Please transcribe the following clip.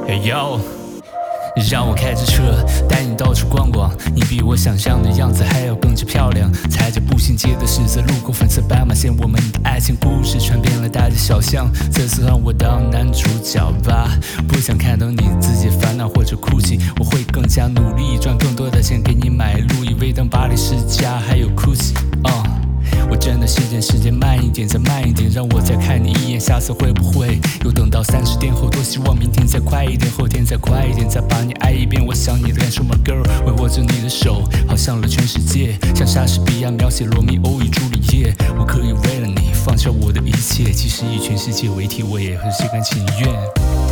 Yo， 让我开着车带你到处逛逛，你比我想象的样子还要更加漂亮。踩着步行街的十字路口，粉色斑马线，我们的爱情故事传遍了大街小巷。这次让我当男主角吧，不想看到你自己烦恼或者哭泣，我会更加努力，赚更多的钱给你买路易威登、巴黎世家还有 Gucci。我真的时间慢一点，再慢一点，让我再看你一眼，下次会不会又等到30天后？多希望明天再快一点，后天再快一点，再把你爱一遍。我想你的感受 ，My girl， 会握着你的手，好像了全世界，像莎士比亚描写罗密欧与朱丽叶。我可以为了你放下我的一切，即使以全世界为题，我也会心甘情愿。